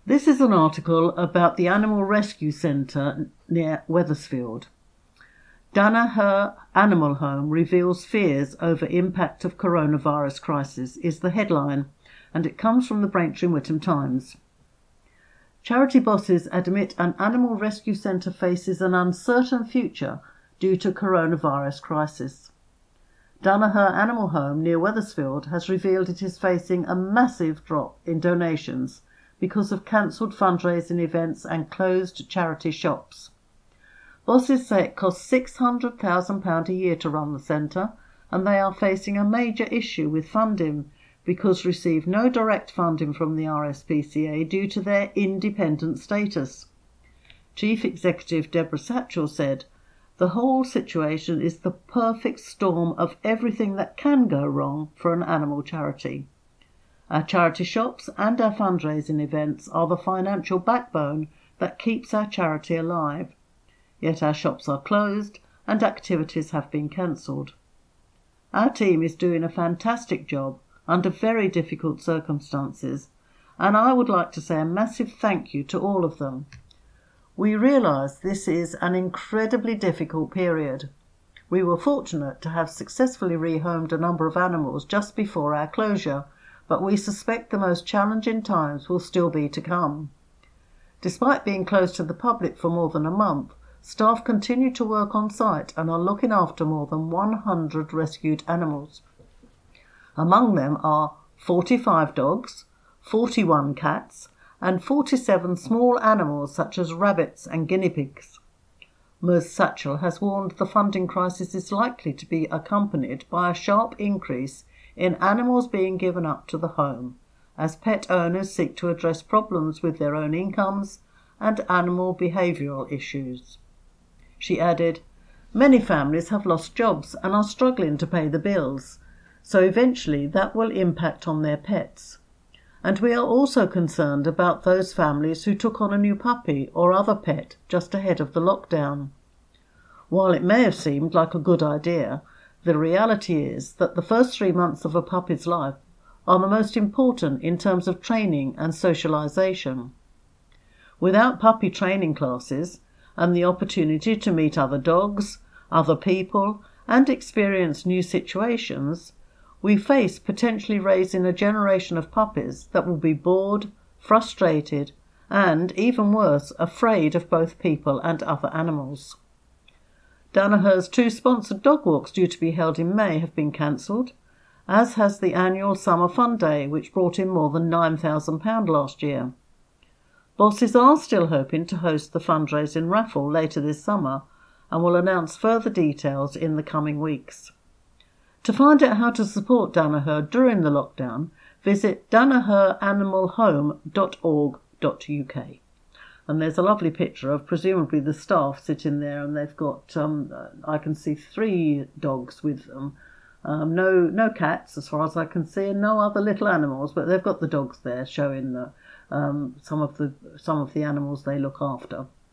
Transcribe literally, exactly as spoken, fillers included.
This is an article about the Animal Rescue Centre near Wethersfield. Danaher Animal Home reveals fears over impact of coronavirus crisis is the headline, and it comes from the Braintree and Whittam Times. Charity bosses admit an animal rescue centre faces an uncertain future due to coronavirus crisis. Danaher Animal Home near Wethersfield has revealed it is facing a massive drop in donations because of cancelled fundraising events and closed charity shops. Bosses say it costs six hundred thousand pounds a year to run the centre, and they are facing a major issue with funding because receive no direct funding from the R S P C A due to their independent status. Chief Executive Deborah Satchell said, "The whole situation is the perfect storm of everything that can go wrong for an animal charity. Our charity shops and our fundraising events are the financial backbone that keeps our charity alive. Yet our shops are closed and activities have been cancelled. Our team is doing a fantastic job under very difficult circumstances, and I would like to say a massive thank you to all of them. We realise this is an incredibly difficult period. We were fortunate to have successfully rehomed a number of animals just before our closure, but we suspect the most challenging times will still be to come. Despite being closed to the public for more than a month, staff continue to work on site and are looking after more than one hundred rescued animals. Among them are forty-five dogs, forty-one cats, and forty-seven small animals such as rabbits and guinea pigs. Ms Satchell has warned the funding crisis is likely to be accompanied by a sharp increase in animals being given up to the home, as pet owners seek to address problems with their own incomes and animal behavioural issues. She added, "Many families have lost jobs and are struggling to pay the bills, so eventually that will impact on their pets. And we are also concerned about those families who took on a new puppy or other pet just ahead of the lockdown. While it may have seemed like a good idea, the reality is that the first three months of a puppy's life are the most important in terms of training and socialisation. Without puppy training classes and the opportunity to meet other dogs, other people, and experience new situations, we face potentially raising a generation of puppies that will be bored, frustrated, and, even worse, afraid of both people and other animals." Danaher's two sponsored dog walks due to be held in May have been cancelled, as has the annual Summer Fun Day, which brought in more than nine thousand pounds last year. Bosses are still hoping to host the fundraising raffle later this summer and will announce further details in the coming weeks. To find out how to support Danaher during the lockdown, visit danaher animal home dot org dot U K. And there's a lovely picture of presumably the staff sitting there, and they've got, um, I can see three dogs with them. Um, no no cats as far as I can see, and no other little animals, but they've got the dogs there showing the, um, some of the some of the animals they look after.